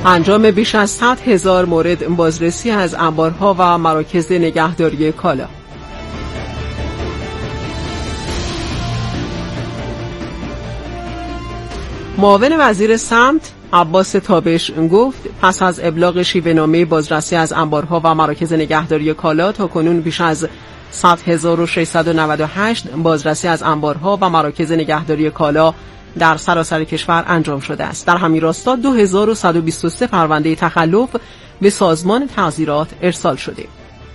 انجام بیش از 100,000 مورد بازرسی از انبارها و مراکز نگهداری کالا. معاون وزیر سمت عباس تابش گفت پس از ابلاغ شیوه‌نامه بازرسی از انبارها و مراکز نگهداری کالا تاکنون بیش از 100,698 بازرسی از انبارها و مراکز نگهداری کالا در سراسر کشور انجام شده است. در همین راستا 2123 پرونده تخلف به سازمان تعزیرات ارسال شده.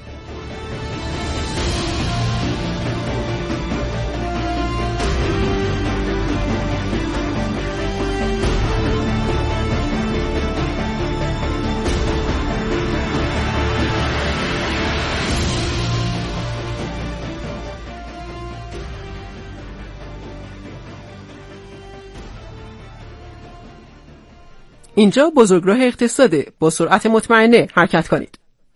اینجا بزرگراه اقتصاده، با سرعت مطمئنه حرکت کنید.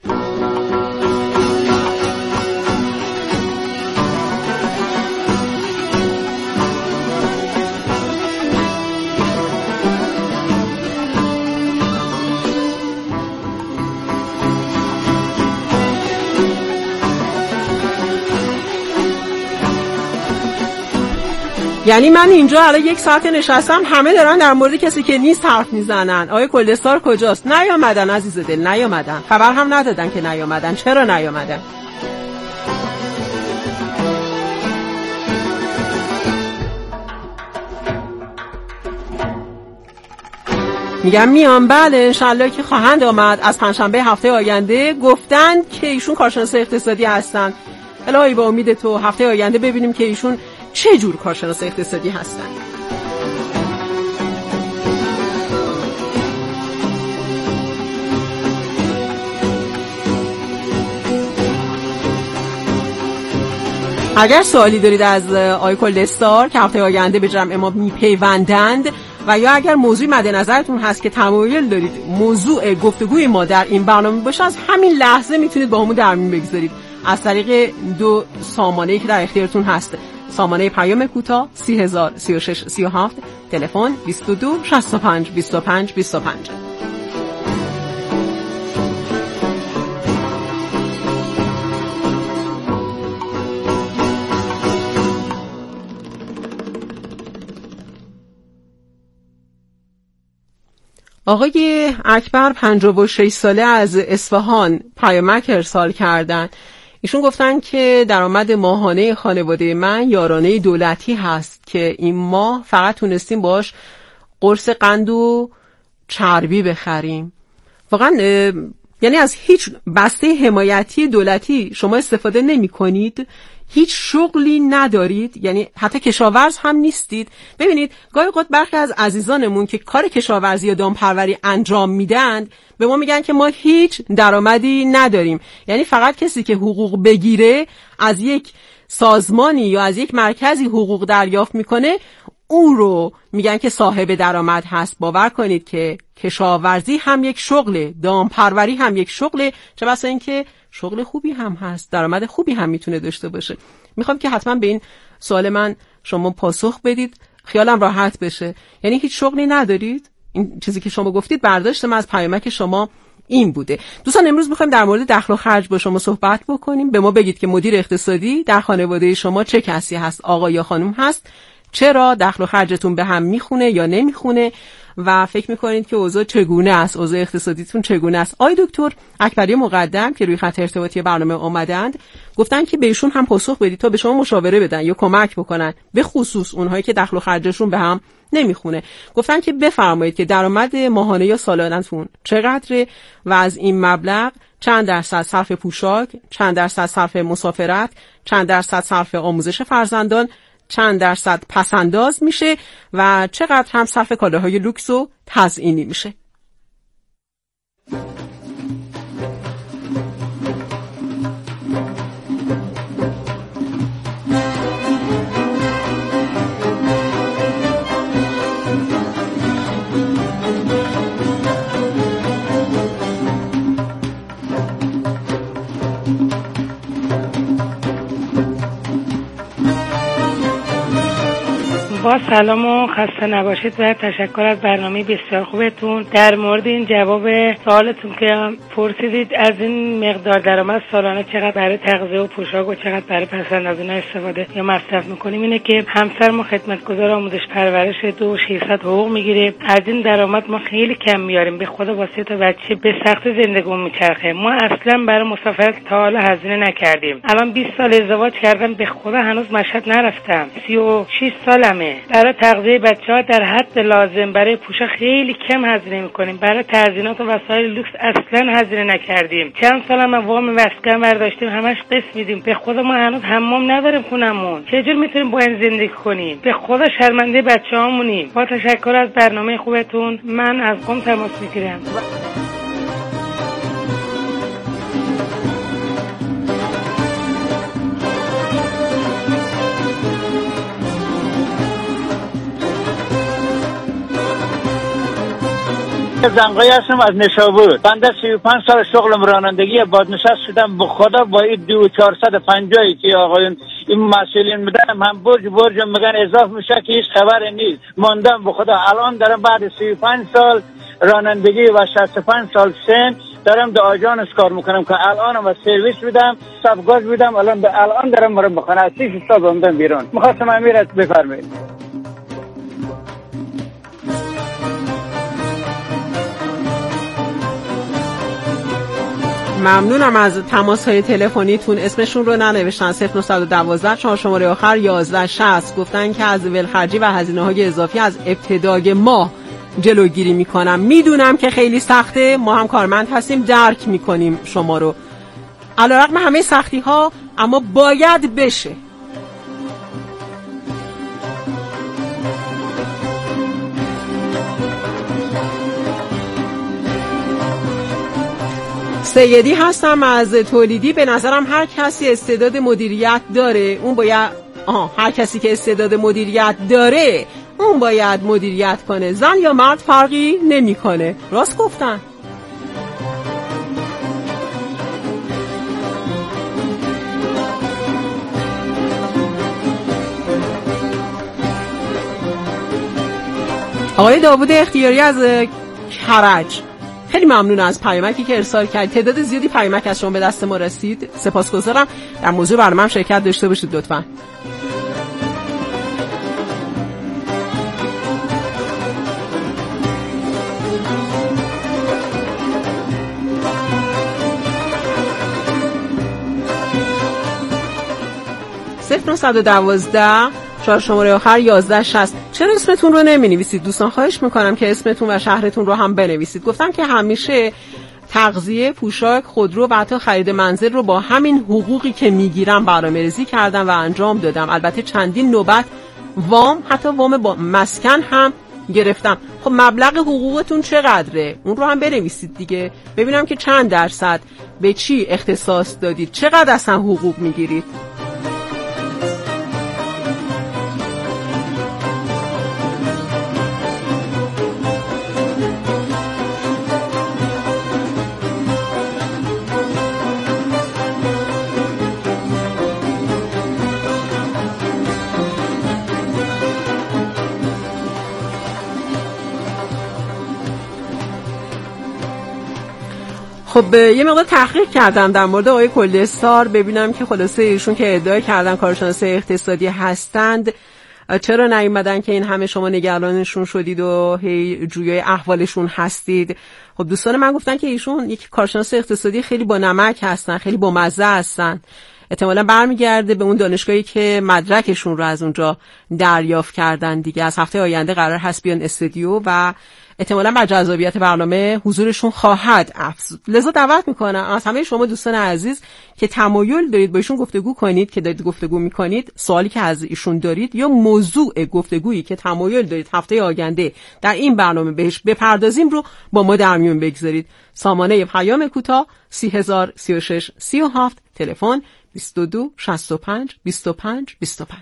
یعنی من اینجا الان 1 ساعت نشستم، همه دارن در مورد کسی که نیست حرف میزنن. آقای کلدستار کجاست؟ نیامدن عزیز دل، نیامدن. خبر هم ندادن که نیامدن. چرا نیامدن؟ میگم میام. بله انشالله که خواهند آمد. از پنجشنبه هفته آینده گفتن که ایشون کارشناس اقتصادی هستن. الهی با امید تو هفته آینده ببینیم که ایشون چه جور کارشناس اقتصادی هستن. اگر سوالی دارید از آقای کلدستار که هفته آینده به جمع ما میپیوندند و یا اگر موضوعی مد نظرتون هست که تمایل دارید موضوع گفتگوی ما در این برنامه باشه، از همین لحظه میتونید با همون در میون بگذارید از طریق 2 سامانه‌ای که در اختیارتون هست. سامانه پیام کوتاه 303637، تلفن 22 65 25 25. آقای اکبر 56 ساله از اصفهان پیامک ارسال کردن. ایشون گفتن که درآمد ماهانه خانواده من یارانه دولتی هست که این ماه فقط تونستیم باش قرص قند و چربی بخریم. واقعا یعنی از هیچ بسته حمایتی دولتی شما استفاده نمی کنید؟ هیچ شغلی ندارید؟ یعنی حتی کشاورز هم نیستید؟ ببینید گاهی اوقات برخی از عزیزانمون که کار کشاورزی یا دامپروری انجام میدن به ما میگن که ما هیچ درآمدی نداریم. یعنی فقط کسی که حقوق بگیره از یک سازمانی یا از یک مرکزی حقوق دریافت میکنه او رو میگن که صاحب درآمد هست. باور کنید که کشاورزی هم یک شغله، دامپروری هم یک شغله، چه بسا این که شغل خوبی هم هست، درآمد خوبی هم میتونه داشته باشه. میخوام که حتما به این سوال من شما پاسخ بدید، خیالم راحت بشه. یعنی هیچ شغلی ندارید؟ این چیزی که شما گفتید برداشت من از پیامک شما این بوده. دوستان امروز میخوایم در مورد دخل و خرج با شما صحبت بکنیم. به ما بگید که مدیر اقتصادی در خانواده شما چه کسی هست، آقا یا خانم هست؟ چرا دخل و خرجتون به هم میخونه یا نمیخونه و فکر میکنید که اوضاع چگونه است، اوضاع اقتصادیتون چگونه است؟ آقای دکتر اکبری مقدم که روی خط ارتباطی برنامه اومدند گفتن که بهشون هم پاسخ بدید تا به شما مشاوره بدن یا کمک بکنن، به خصوص اونهایی که دخل و خرجشون به هم نمیخونه. گفتن که بفرمایید که درآمد ماهانه یا سالانه‌تون چقدره و از این مبلغ چند درصد صرف پوشاک، چند درصد صرف مسافرت، چند درصد صرف آموزش فرزندان، چند درصد پسنداز میشه و چقدر هم صرف کالاهای لوکس و تزیینی میشه. با سلام و خسته نباشید و تشکر از برنامه بسیار خوبتون. در مورد این جواب سوالتون که پرسیدید از این مقدار درآمد سالانه چقدر برای تغذیه و پوشاک و چقدر برای پسند از اونها استفاده یا مصرف میکنیم، اینه که همسر ما خدمتگزار آموزش پرورش 2600 حقوق میگیره. از این درآمد ما خیلی کم میاریم، به خدا واسه تا بچه به سخت زندگیمون میچرخه. ما اصلا برای مسافرت تا حالا هزینه نکردیم. الان 20 سال ازدواج کردم، به خدا هنوز مشهد نرفتم. 36 سالمه. برای تغذیه بچه‌ها در حد لازم، برای پوشاک خیلی کم هزینه میکنیم. برای تزیینات و وسایل لوکس اصلا هزینه نکردیم. چند سالم وام مسکن برداشتیم، همش قسط میدیم. به خدا ما هنوز حمام نداریم خونمون. چجور میتونیم با این زندگی کنیم؟ به خدا شرمنده بچه‌هامونیم. با تشکر از برنامه خوبتون. من از قم تماس میگیرم. زنگایی هستم از نشابور. بنده 35 سال شغلم رانندگی، بازنشست شدم. به خدا با این 2450 که آقایون این مسئولین میدن هم برج میگن اضافه میشه که هیچ خبر نیست. ماندم به خدا. الان دارم بعد 35 سال رانندگی و 65 سال سن دارم در آژانس کار میکنم که الانم از سرویس میدم، سبگاز میدم. الان دارم مرا بخونه 6 سال بودم بیرون. میخواستم امیرت بفرمایید. ممنونم از تماس‌های تلفنیتون. اسمشون رو ننوشتن. 0912 4 شماره آخر 1160 گفتن که از ولخرجی و هزینه‌های اضافی از ابتدای ماه جلوگیری میکنم. میدونم که خیلی سخته، ما هم کارمند هستیم، درک میکنیم شما رو. علیرغم همه سختی ها اما باید بشه. سیدی هستم از تولیدی. به نظرم هر کسی استعداد مدیریت داره، اون باید هر کسی که استعداد مدیریت داره اون باید مدیریت کنه. زن یا مرد فرقی نمیکنه. راست گفتن. آقای داوود اختیاری از کرج، خیلی ممنون از پیامکی که ارسال کرد. تعداد زیادی پیامک از شما به دست ما رسید، سپاسگزارم. در موضوع برنامه شرکت داشته باشید لطفاً. صفر 912 4 شماره آخر 1160. چرا اسمتون رو نمی‌نویسید دوستان؟ خواهش میکنم که اسمتون و شهرتون رو هم بنویسید. گفتم که همیشه تغذیه، پوشاک، خودرو و حتی خرید منزل رو با همین حقوقی که میگیرم برنامه‌ریزی کردم و انجام دادم. البته چندین نوبت وام، حتی وام با مسکن هم گرفتم. خب مبلغ حقوقتون چقدره؟ اون رو هم بنویسید دیگه، ببینم که چند درصد به چی اختصاص دادید، چقدر اصلا حقوق میگیرید. خب یه مقدار تحقیق کردم در مورد آقای کلدستار، ببینم که خلاصه ایشون که ادعای کردن کارشناس اقتصادی هستند، چرا نیومدن که این همه شما نگرانشون شدید و هی جویای احوالشون هستید. خب دوستان من گفتن که ایشون یک کارشناس اقتصادی خیلی با نمک هستن، خیلی با مزه هستن. احتمالاً برمیگرده به اون دانشگاهی که مدرکشون رو از اونجا دریافت کردن دیگه. از هفته آینده قرار هست بیان استودیو و احتمالاً بر جذابیت برنامه حضورشون خواهد افزود. لذا دعوت میکنم از همه شما دوستان عزیز که تمایل دارید با ایشون گفتگو کنید، که دارید گفتگو میکنید، سوالی که از ایشون دارید یا موضوع گفتگویی که تمایل دارید هفته آینده در این برنامه بهش بپردازیم رو با ما در میون بگذارید. سامانه پیام کوتاه 3036 37، تلفن 22 65 25 25.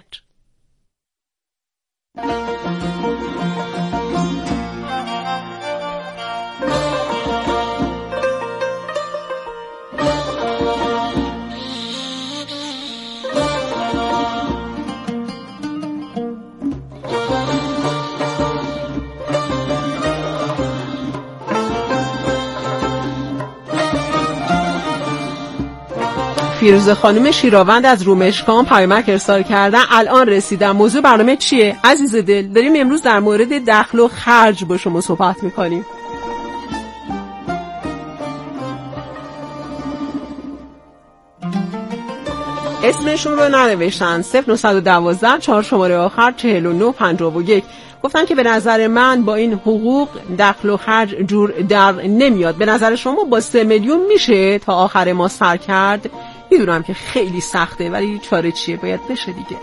فیروزه خانم شیراوند از رومشکان پیامک ارسال کردن. الان رسیدم. موضوع برنامه چیه؟ عزیز دل، داریم امروز در مورد دخل و خرج با شما صحبت میکنیم. اسمشون رو ننوشتن. 0912 4 شماره آخر 4951 گفتن که به نظر من با این حقوق دخل و خرج جور در نمیاد. به نظر شما با 3 میلیون میشه تا آخر ما سر کرد؟ میدونم که خیلی سخته ولی چاره چیه؟ باید بشه دیگه.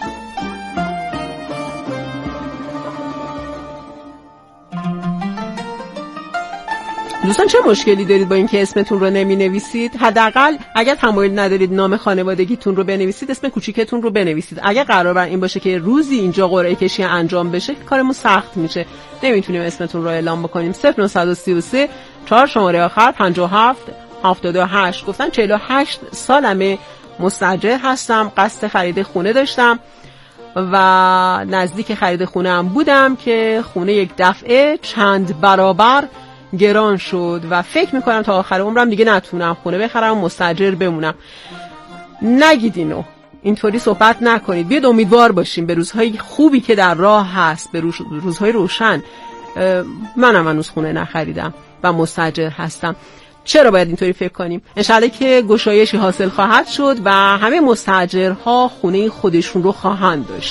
دوستان چه مشکلی دارید با اینکه اسمتون رو نمی نویسید؟ حداقل اگر تمایل ندارید نام خانوادگیتون رو بنویسید، اسم کوچیکتون رو بنویسید. اگر قرار بر این باشه که روزی اینجا قرعه کشی انجام بشه کارمون سخت میشه، نمیتونیم اسمتون رو اعلام بکنیم. 0933 4 شماره آخر 57 78 گفتن 48 سالمه، مستاجر هستم، قصد خرید خونه داشتم و نزدیک خرید خونه هم بودم که خونه یک دفعه چند برابر گران شد و فکر میکنم تا آخر عمرم دیگه نتونم خونه بخرم و مستاجر بمونم. نگید اینو، اینطوری صحبت نکنید. بیاید امیدوار باشیم به روزهای خوبی که در راه هست، به روزهای روشن. منم هنوز خونه نخریدم و مستاجر هستم. چرا باید اینطوری فکر کنیم؟ انشالله که گشایشی حاصل خواهد شد و همه مستاجرها خونه خودشون رو خواهند داشت.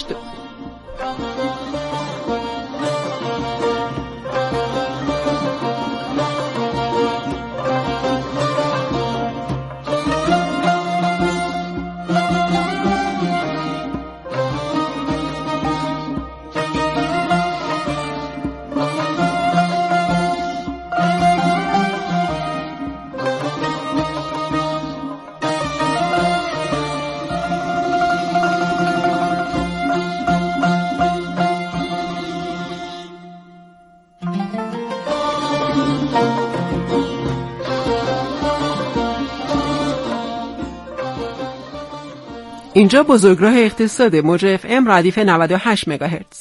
اینجا بزرگراه اقتصاد موج اف ام ردیف 98 مگاهرتز.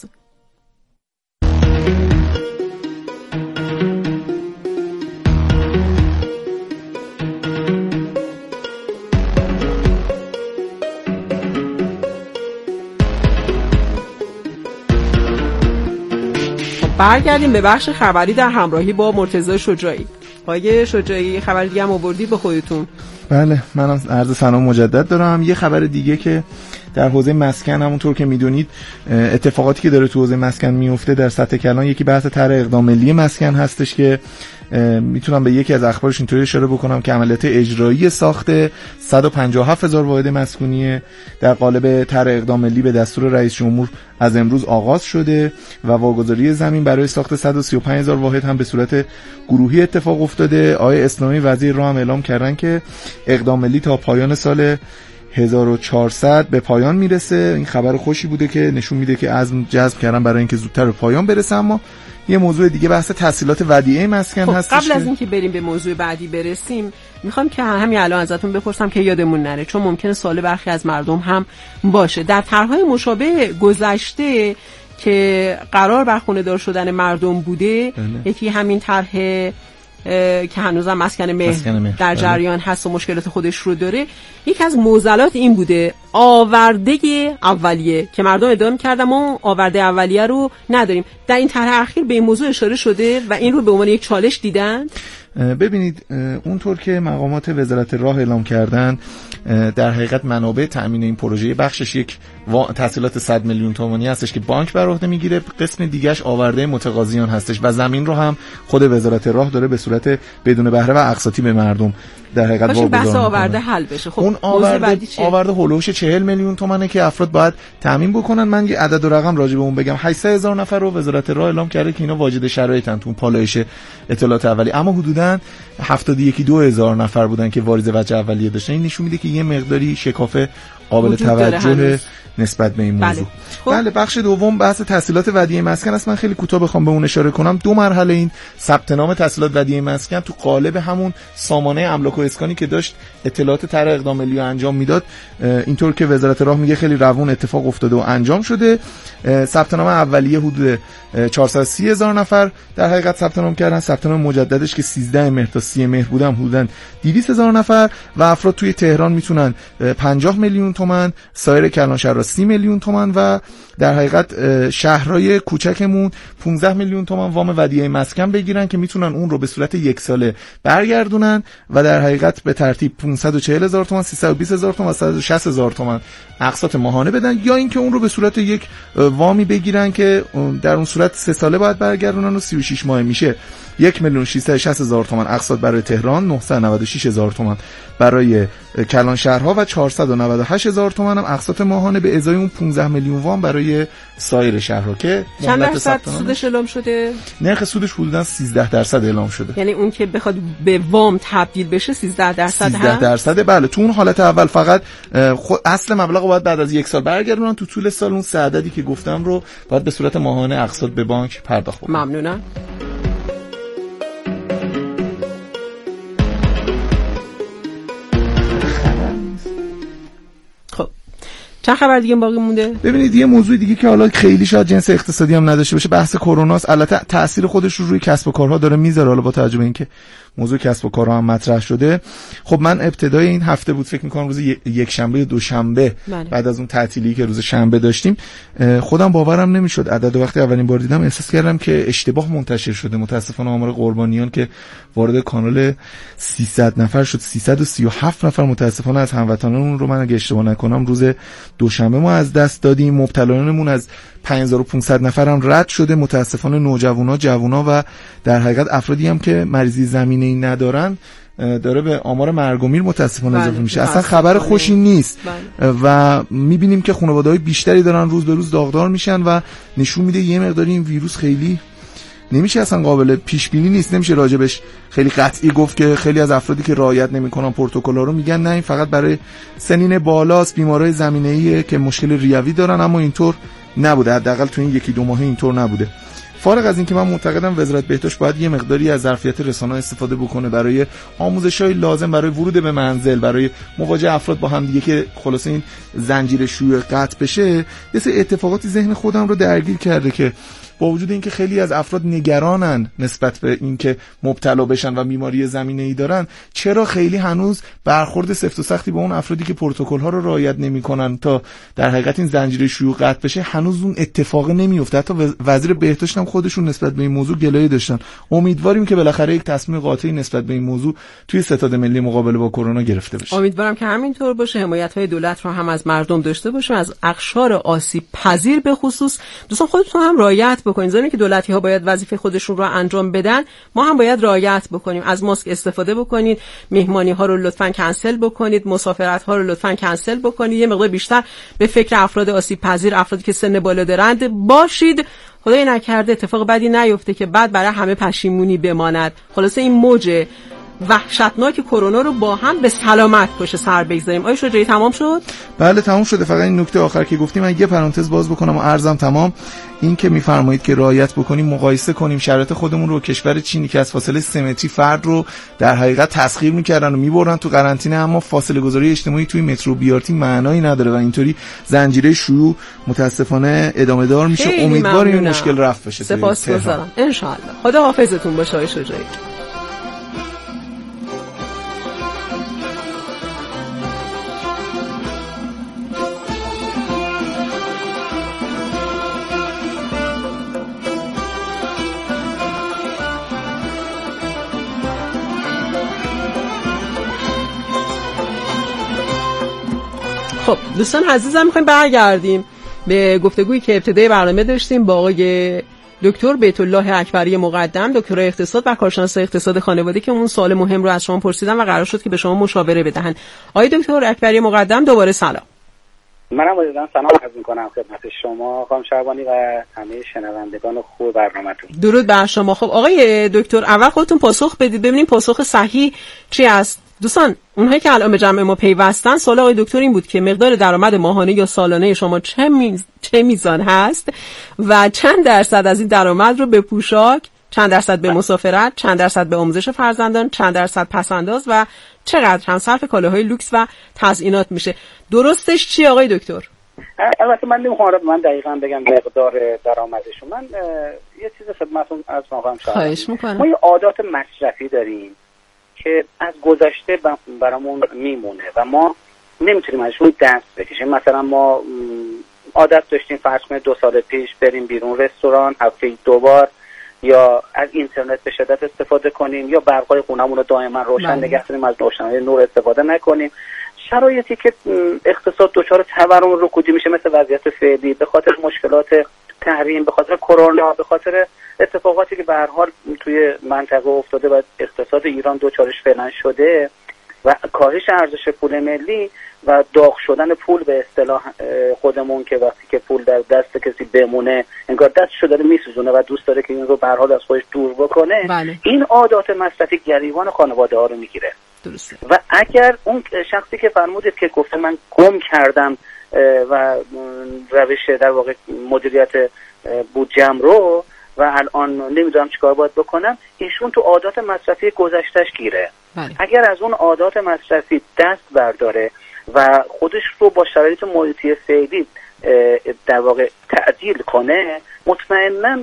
برگردیم به بخش خبری در همراهی با مرتضی شجاعی. آقای شجاعی خبر دیگه هم آوردید به خودتون؟ بله، منم عرض سلام مجدد دارم. یه خبر دیگه که در حوزه مسکن، همونطور که میدونید اتفاقاتی که داره تو حوزه مسکن میفته در سطح کلان، یکی بحث طرح اقدام ملی مسکن هستش که میتونم به یکی از اخبارش اینطوری اشاره بکنم که عملیات اجرایی ساخت 157,000 واحد مسکونی در قالب طرح اقدام ملی به دستور رئیس جمهور از امروز آغاز شده و واگذاری زمین برای ساخت 135,000 واحد هم به صورت گروهی اتفاق افتاده. آقای اسلامی وزیر راه هم اعلام کردن که اقدام ملی تا پایان سال 1400 به پایان میرسه. این خبر خوشی بوده که نشون میده که عزم جذب کردن برای اینکه زودتر به پایان برسه. اما یه موضوع دیگه بحث تسهیلات ودیعه مسکن هست. قبل از اینکه بریم به موضوع بعدی برسیم، میخوام که همین الان ازتون بپرسم که یادمون نره، چون ممکنه سوال برخی از مردم هم باشه. در طرح‌های مشابه گذشته که قرار بر خونه‌دار شدن مردم بوده، یکی همین طرح که هنوزم مسکن مهر در جریان هست و مشکلات خودش رو داره، یکی از معضلات این بوده آورده اولیه که مردم ادعا می‌کردن ما آورده اولیه رو نداریم. در این طرح اخیر به این موضوع اشاره شده و این رو به عنوان یک چالش دیدن. ببینید، اونطور که مقامات وزارت راه اعلام کردن، در حقیقت منابع تأمین این پروژه بخشش یک تسهیلات 100 میلیون تومانی هستش که بانک بر عهده میگیره، قسم دیگه‌اش آورده متقاضیان هستش و زمین رو هم خود وزارت راه داره به صورت بدون بهره و اقساطی به مردم در حقیقت واگذار بحث آورده حل بشه. خب اون آورده هولوش 40 میلیون تومانه که افراد باید تامین بکنن. من یه عدد و رقم راجع به اون بگم. 800,000 نفر رو وزارت راه اعلام کرده که اینا واجد شرایطن تو پالایش اطلاعات اولیه، اما حدوداً 71,000 نفر بودن که واریز وجه اولیه داشتن. این نشون میده که یه مقداری شکاف قابل توجه نسبت به این موضوع. بله. بخش دوم بحث تسهیلات ودیعه مسکن است. من خیلی کوتاه بخوام به اون اشاره کنم. 2 مرحله این ثبت نام تسهیلات ودیعه مسکن تو قالب همون سامانه املاک و اسکانی که داشت اطلاعات طرح اقدام ملی انجام میداد، اینطور که وزارت راه میگه خیلی روون اتفاق افتاده و انجام شده. ثبت نام اولیه حدود 430,000 نفر در حقیقت ثبت نام کردن. ثبت نام مجددش که 13 مهر تا 30 مهر بودن حدوداً 200,000 نفر و افراد توی تهران میتونن 50 میلیون تومان، سایر کلانشهرها 30 میلیون تومان و در حقیقت شهرهای کوچکمون 15 میلیون تومان وام ودیعه مسکن بگیرن که میتونن اون رو به صورت 1 ساله برگردونن و در حقیقت به ترتیب 540,000 تومان، 320,000 تومان و 160,000 تومان اقساط ماهانه بدن، یا اینکه اون رو به صورت یک وامی بگیرن که در اون صورت 3 ساله باید برگردونن و 36 ماه میشه 1,660,000 تومان اقساط برای تهران، 996,000 تومان برای کلانشهرها و 498,000 تومان هم اقساط ماهانه به ازای اون 15 میلیون وام برای سایر شهرها که چند درصد سودش اعلام شده؟ نرخ سودش حدوداً 13% اعلام شده. یعنی اون که بخواد به وام تبدیل بشه 13% 13%. بله، تو اون حالت اول فقط اصل مبلغ رو باید بعد از 1 سال برگردونن، تو طول سال اون عددی که گفتم رو باید به صورت ماهانه اقساط به بانک پرداخت کنن. ممنونم. چند خبر دیگه باقی مونده؟ ببینید یه موضوع دیگه که حالا خیلی شاید جنس اقتصادی هم نداشته باشه، بحث کرونا است. البته تأثیر خودش رو روی کسب و کارها داره میذاره. حالا با توجه به اینکه موضوع کسب و کارها هم مطرح شده، خب من ابتدای این هفته بود فکر می‌کنم روز یک شنبه یا دوشنبه بعد از اون تعطیلی که روز شنبه داشتیم، خودم باورم نمیشد عدد وقتی اولین بار دیدم احساس کردم که اشتباه منتشر شده. متاسفانه آمار قربانیان که وارد کانال 300 نفر شد، 337 نفر متاسفانه از هموطنان رو من اگه اشتباه نکنم روز دوشنبه ما از دست دادیم. مبتلایانمون از 5500 نفر هم رد شده. متاسفانه نوجوانا، جوونا و در حقیقت افرادی هم که مریضی زمینه‌ای ندارن داره به آمار مرگ و میر متاسفانه اضافه میشه. اصلا خبر خوشی نیست و میبینیم که خانواده‌های بیشتری دارن روز به روز داغدار میشن و نشون میده یه مقداری این ویروس خیلی نمیشه اصلا قابل پیش بینی نیست. نمیشه راجبش خیلی قطعی گفت که خیلی از افرادی که رعایت نمیکنن پروتکل‌ها رو میگن نه این فقط برای سنین بالاست، بیمارای زمینه‌ایه که مشکل ریوی دارن، اما اینطور نبوده. حداقل تو این 1-2 ماه اینطور نبوده. فارغ از این که من معتقدم وزارت بهداشت باید یه مقداری از ظرفیت رسانه استفاده بکنه برای آموزش‌های لازم برای ورود به منزل، برای مواجهه افراد با هم دیگه که خلاص این زنجیره شیوع قطع بشه. یه سری اتفاقاتی ذهن خودم رو درگیر کرده که با وجود اینکه خیلی از افراد نگرانن نسبت به اینکه مبتلا بشن و بیماری زمینه‌ای دارن، چرا خیلی هنوز برخورد سفت و سختی با اون افرادی که پروتکل‌ها رو رعایت نمی‌کنن تا در حقیقت این زنجیره شیوع قطع بشه هنوز اون اتفاق نمیفته. حتی وزیر بهداشت هم خودشون نسبت به این موضوع گلایه داشتن. امیدواریم که بالاخره یک تصمیم قاطعی نسبت به این موضوع توی ستاد ملی مقابله با کرونا گرفته بشه. امیدوارم که همینطور باشه. حمایت‌های دولت رو هم از مردم داشته باشیم، از اقشار آسیب پذیر به خصوص. دوستان خودتون هم رعایت بکنید. زمانی که دولتی‌ها باید وظیفه خودشون رو انجام بدن، ما هم باید رعایت بکنیم. از ماسک استفاده بکنید، مهمانی‌ها رو لطفاً کنسل بکنید، مسافرت‌ها رو لطفاً کنسل بکنید. یه مقدار بیشتر به فکر افراد آسیب پذیر، افرادی که سن بالا دارند باشید. خدای نکرده اتفاق بدی نیفته که بعد برای همه پشیمونی بماند. خلاصه این موج وحشتناک کرونا رو با هم به سلامت پشت سر بگذاریم. آیا شجاعی تمام شد؟ بله تمام شده. فقط این نکته آخر که گفتیم من یه پرانتز باز بکنم و عرضم تمام. این که میفرمایید که رعایت بکنیم، مقایسه کنیم شرایط خودمون رو کشور چینی که از فاصله 3 متری فرد رو در حقیقت تسخیر میکردن و میبرن تو قرنطینه، اما فاصله گذاری اجتماعی توی مترو بیارتی معنایی نداره و اینطوری زنجیره شیوع متاسفانه ادامه دار میشه. امیدواریم این مشکل رفع بشه. سپاسگزارم. ان شاء الله. خدا حافظتون باشه آقای شجاعی. خب دوستان عزیزم، میخوایم برگردیم به گفتگویی که ابتدای برنامه داشتیم با آقای دکتر بیت الله اکبری مقدم، دکترای اقتصاد و کارشناس اقتصاد خانواده، که اون سوال مهم رو از شما پرسیدن و قرار شد که به شما مشاوره بدهن. آقای دکتر اکبری مقدم دوباره سلام. منم عزیزان سلام عرض می‌کنم خدمت شما خانم شعبانی و همه شنوندگان خوب برنامه‌تون. درود بر شما. خب آقای دکتر اول خودتون پاسخ بدید ببینیم پاسخ صحیح چی است. دوستان، اونهایی که الان به جمع ما پیوستن، سوال آقای دکتر این بود که مقدار درآمد ماهانه یا سالانه شما چه میزان هست و چند درصد از این درآمد رو به پوشاک، چند درصد به مسافرت، چند درصد به آموزش فرزندان، چند درصد پسنداز و چقدر هم صرف کالاهای لوکس و تزیینات میشه. درستش چیه آقای دکتر؟ البته من نمیخوام من دقیقاً بگم مقدار درآمدشون. من یه چیز خدمتتون عرض می‌کنم. خواهش می‌کنم. ما یه عادات مصرفی داریم که از گذشته برامون میمونه و ما نمیتونیم ازشون دست بکشیم. مثلا ما عادت داشتیم فرض کنید 2 سال پیش بریم بیرون رستوران هفته 2 بار، یا از اینترنت به شدت استفاده کنیم، یا برقای خونمون رو دائما روشن نگه داریم، از روشنایی نور استفاده نکنیم. شرایطی که اقتصاد دچار تورم رکودی میشه مثل وضعیت فعلی به خاطر مشکلات تحریم، به خاطر کرونا، به خاطر اتفاقاتی که به هر حال توی منطقه افتاده و اقتصاد ایران دچارش فعلا شده و کاهش ارزش پول ملی و داغ شدن پول به اصطلاح خودمون، که وقتی که پول در دست کسی بمونه انگار دستشو داره میسوزونه و دوست داره که این رو به هر حال از خودش دور بکنه. بله. این عادات مصرفی گریبان خانواده ها رو میگیره. درسته. و اگر اون شخصی که فرمودید که گفته من گم کردم و روش در واقع مدیریت بودجه‌ام رو و الان نمیدونم چیکار باید بکنم، ایشون تو عادات مصرفی گذشتهش گیره. بله. اگر از اون عادات مصرفی دست برداره و خودش رو با شرایط محیطی فعلی در واقع تعدیل کنه، مطمئناً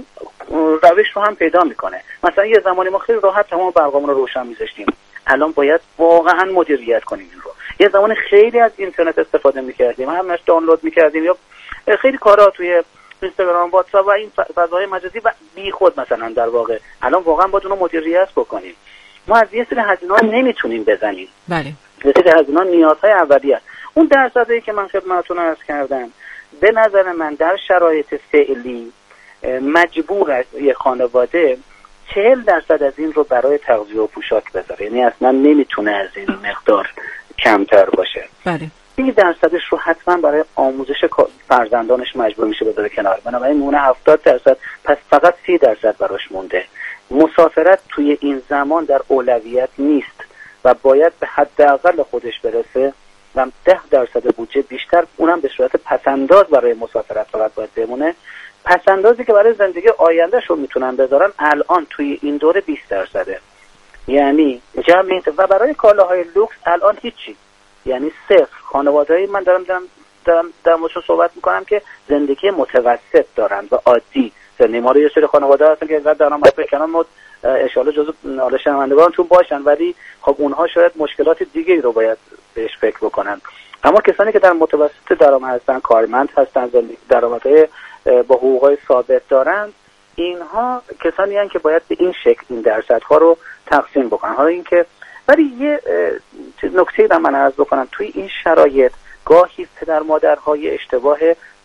روش رو هم پیدا میکنه. مثلا یه زمانی ما خیلی راحت تمام برقامون رو روشن میذاشتیم، الان باید واقعا مدیریت کنیم این رو. یه زمان خیلی از اینترنت استفاده میکردیم، همش دانلود میکردیم یا خیلی کارا توی اینستاگرام، واتساپ و این فضاهای مجازی و بی خود مثلا در واقع الان واقعا باید اونو مدیریت بکنیم. ما از یه سری هزینه‌ها نمیتونیم بزنیم. بله. یه سری هزینه‌ها نیازهای اولیه است. اون درصدی که من خدمتتون عرض کردم، به نظر من در شرایط فعلی مجبور یه خانواده 40% از این رو برای تغذیه و پوشاک بذاره، یعنی اصلا نمیتونه از این مقدار کمتر باشه. بله. 30% رو حتما برای آموزش فرزندانش مجبور میشه بذاره کنار، بنابراین مونه 70%، پس فقط 30% براش مونده. مسافرت توی این زمان در اولویت نیست و باید به حداقل خودش برسه و 10% بودجه بیشتر، اونم به صورت پسنداز برای مسافرت فقط باید بمونه. پسندازی که برای زندگی آیندهش رو میتونن بذارن الان توی این دوره 20%، یعنی جمع. و برای کالاهای لوکس الان هیچی، یعنی صفر. خانواده‌ای من دارم در موردش صحبت میکنم که زندگی متوسط دارن و عادی. ما رو یه سری خانواده هستن که اینقدر درآمد بکنن، ما اشاره جزو حالا شنوندگانتون باشن، ولی خب اونها شاید مشکلات دیگه‌ای رو باید بهش فکر بکنن. اما کسانی که در متوسط درآمد هستن، کارمند هستن، درآمدهای با حقوقای ثابت دارن، اینها کسانی هستن که باید به این شکل این درصدها رو تقسیم بکنن. حالا اینکه ولی یه نکته رو من عرض بکنم، توی این شرایط گاهی پدر مادرهای اشتباه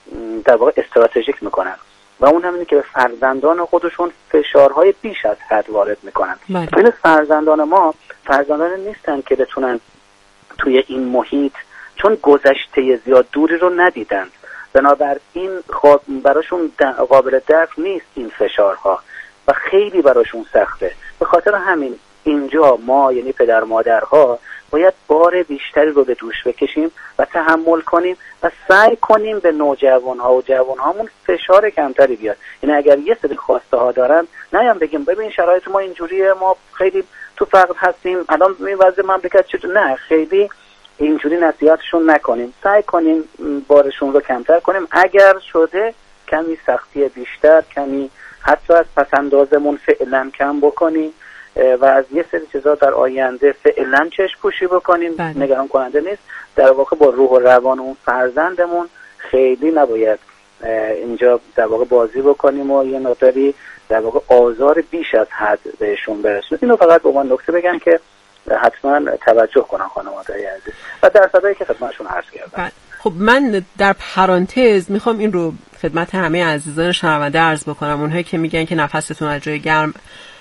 در واقع استراتژیک میکنن و اون هم اینه که به فرزندان خودشون فشارهای بیش از حد وارد میکنن. این فرزندان ما فرزندان نیستن که بتونن توی این محیط، چون گذشته زیاد دوری رو ندیدن، بنابراین براشون قابل درک نیست این فشارها و خیلی براشون سخته. به خاطر همین اینجا ما یعنی پدر مادرها باید بار بیشتری رو به دوش بکشیم و تحمل کنیم و سعی کنیم به نوجوانها و جوانهامون فشار کمتری بیاد. یعنی اگر یه سری خواسته ها دارن، نیام بگیم ببین شرایط ما اینجوریه، ما خیلی تو فقر هستیم، الان این وضع مملکت چطور. نه، خیلی اینجوری نصیحتشون نکنیم، سعی کنیم بارشون رو کمتر کنیم. اگر شده کمی سختی بیشتر، کمی حتی از پسندازمون فعلا کم بکنیم و از یه سری چیزا در آینده فعلا چشم پوشی بکنیم. نگران کننده نیست. در واقع با روح و روان اون فرزندمون خیلی نباید اینجا در واقع بازی بکنیم و یه مقداری در واقع آزار بیش از حد بهشون برسونیم. اینو فقط به عنوان نکته بگم که حتما توجه کنن خانواده‌های عزیز و درصدایی که خدمتشون عرض کردم. خب من در پرانتز میخوام این رو خدمت همه عزیزان شنونده عرض بکنم، اونهایی که میگن که نفستون از جای گرم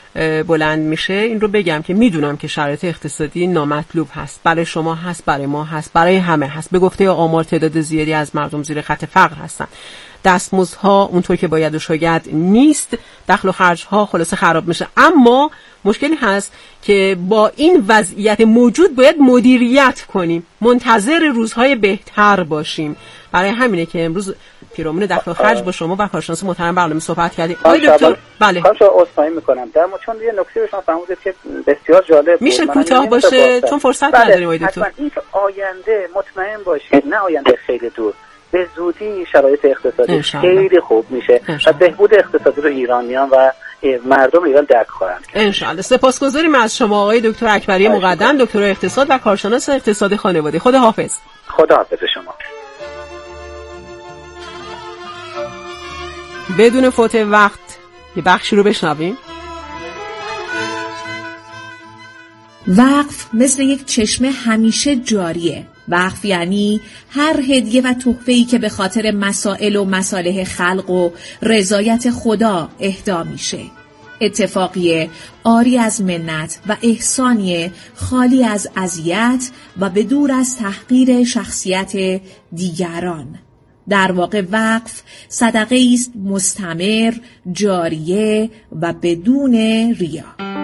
بلند میشه، این رو بگم که میدونم که شرایط اقتصادی نامطلوب هست، برای شما هست، برای ما هست، برای همه هست. به گفته آمار تعداد زیادی از مردم زیر خط فقر هستن. دستمزدها اونطور که باید و شاید نیست، دخل و خرجها خلاصه خراب میشه. اما مشکلی هست که با این وضعیت موجود باید مدیریت کنیم، منتظر روزهای بهتر باشیم. برای همینه که امروز پیرامون دخل و خرج با شما و کارشناس محترم برنامه صحبت کردیم. آقای دکتر بله عذرخواهی میکنم در چون یه نکته به شما فرمودید که بسیار جالب میشه کوتاه باشه چون فرصت نداریم. آقای دکتر این آینده مطمئن باشید، نه آینده خیلی دور، به زودی شرایط اقتصادی خیلی خوب میشه و بهبود اقتصادی رو ایرانیان و مردم ایران درک خواهند کرد ان شاء الله. سپاسگزاریم از شما آقای دکتر اکبری مقدم، دکتر اقتصاد و کارشناس اقتصاد خانواده. خدا حافظ. خدا حافظ شما. بدون فوت وقت یه بخشی رو بشنویم. وقف مثل یک چشمه همیشه جاریه. وقف یعنی هر هدیه و تحفه‌ای که به خاطر مسائل و مصالح خلق و رضایت خدا اهدا میشه. اتفاقیه عاری از منت و احسانیه خالی از اذیت و بدور از تحقیر شخصیت دیگران. در واقع وقف صدقه است مستمر، جاریه و بدون ریا.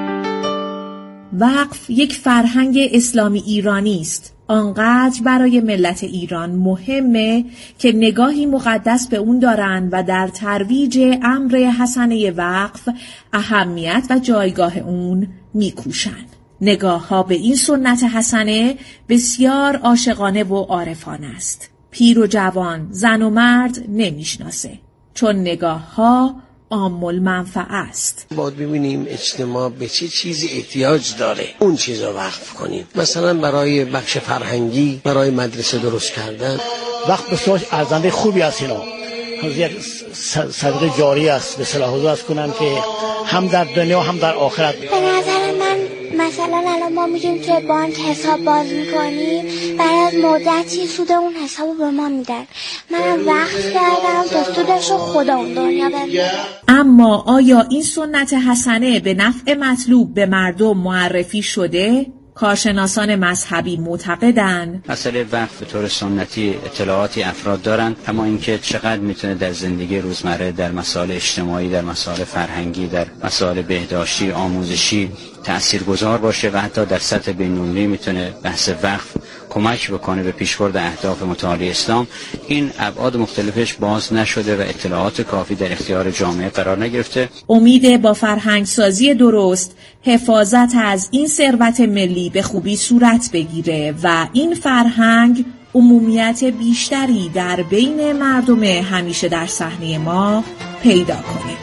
وقف یک فرهنگ اسلامی ایرانی است. آنقدر برای ملت ایران مهمه که نگاهی مقدس به اون دارن و در ترویج امر حسنه وقف اهمیت و جایگاه اون میکوشن. نگاه ها به این سنت حسنه بسیار عاشقانه و عارفانه است. پیر و جوان، زن و مرد نمیشناسه، چون نگاه ها عام المنفعه است. باید ببینیم اجتماع به چه چیزی احتیاج داره، اون چیزا وقف کنیم. مثلا برای بخش فرهنگی، برای مدرسه درست کردن. وقف بسیار ارزنده خوبی است. اینا یک صدقه جاری است. به صلاح حضور از کنم که هم در دنیا هم در آخرت. به نظر من مثلا الان ما میگیم که بانک حساب باز میکنیم، بعد از مدتی سود اون حسابو به ما میدن. منم وقف کردم تا سودش رو خدا اون دنیا بده. اما آیا این سنت حسنه به نفع مطلوب به مردم معرفی شده؟ کارشناسان مذهبی معتقدند مسئله وقف به طور سنتی اطلاعاتی افراد دارند، اما اینکه چقدر میتونه در زندگی روزمره، در مسائل اجتماعی، در مسائل فرهنگی، در مسائل بهداشتی، آموزشی تأثیرگذار باشه و حتی در سطح بین‌المللی میتونه بحث وقف کمک بکنه به پیشبرد اهداف متعالی اسلام، این ابعاد مختلفش باز نشده و اطلاعات کافی در اختیار جامعه قرار نگرفته. امید با فرهنگسازی درست حفاظت از این ثروت ملی به خوبی صورت بگیره و این فرهنگ عمومیت بیشتری در بین مردم همیشه در صحنه ما پیدا کنه.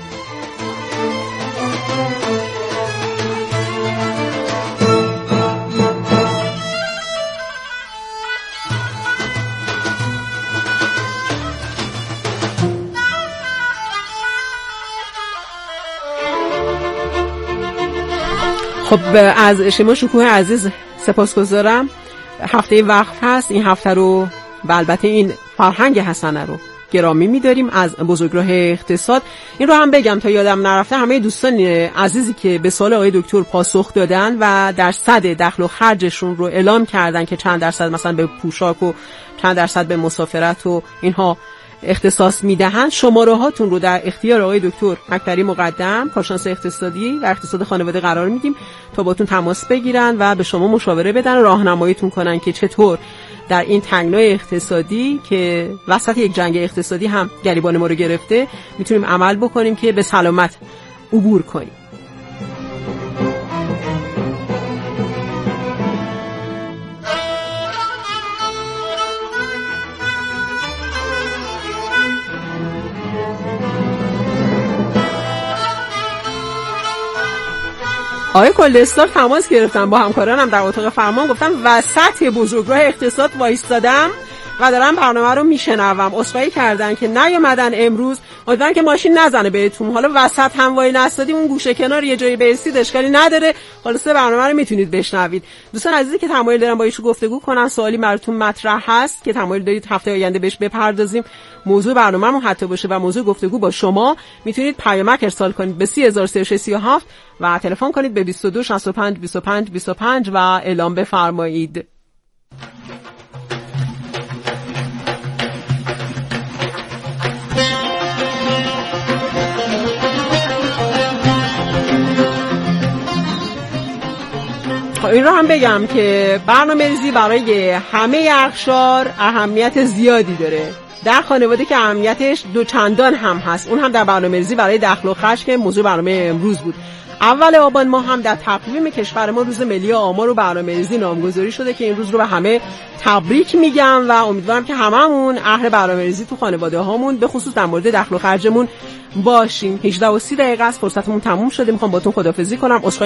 خب از شما شکوه عزیز سپاسگزارم. هفته وقف هست، این هفته رو و البته این فرهنگ حسنه رو گرامی می‌داریم از بزرگراه اقتصاد. این رو هم بگم تا یادم نرفته، همه دوستان عزیزی که به سوال آقای دکتر پاسخ دادن و درصد دخل و خرجشون رو اعلام کردن که چند درصد مثلا به پوشاک و چند درصد به مسافرت و اینها اختصاص میدهند، شماره هاتون رو در اختیار آقای دکتر اکبری مقدم، کارشناس اقتصادی و اقتصاد خانواده قرار میدیم تا باتون تماس بگیرن و به شما مشاوره بدن، راهنماییتون کنن که چطور در این تنگنای اقتصادی که وسط یک جنگ اقتصادی هم گریبان ما رو گرفته میتونیم عمل بکنیم که به سلامت عبور کنیم. آقای کلدستار تماس گرفتم با همکارانم در اتاق فرمان، گفتم وسط بزرگراه اقتصاد وایستادم و دارم برنامه رو میشنوم. عذرخواهی کردن که نیومدن امروز، امیدوارم که ماشین نزنه بهتون. حالا وسط هم وای نستادیم، اون گوشه کنار یه جایی برسید اشکالی نداره، خلاصه برنامه رو میتونید بشنوید. دوستان عزیزی که تمایل دارن با ایشون گفتگو کنن، سوالی براتون مطرح هست که تمایل دارید هفته آینده بهش بپردازیم، موضوع برنامه‌مون حتی باشه و موضوع گفتگو با شما، میتونید پیامک ارسال کنید به 30337 و تلفن کنید به 22 65 25 25 و اعلام بفرمایید. این رو هم بگم که برنامه‌ریزی برای همه اقشار اهمیت زیادی داره. در خانواده که اهمیتش دو چندان هم هست، اون هم در برنامه‌ریزی برای دخل و خرج که موضوع برنامه امروز بود. اول آبان ماه هم در تقویم کشور ما روز ملی آمار و برنامه‌ریزی نامگذاری شده که این روز رو به همه تبریک میگم و امیدوارم که هممون اهل برنامه‌ریزی تو خانواده هامون به خصوص در مورد دخل و خرجمون باشیم. 18:30 است، فرصتمون تموم شده. میخوام باهاتون خداحافظی کنم.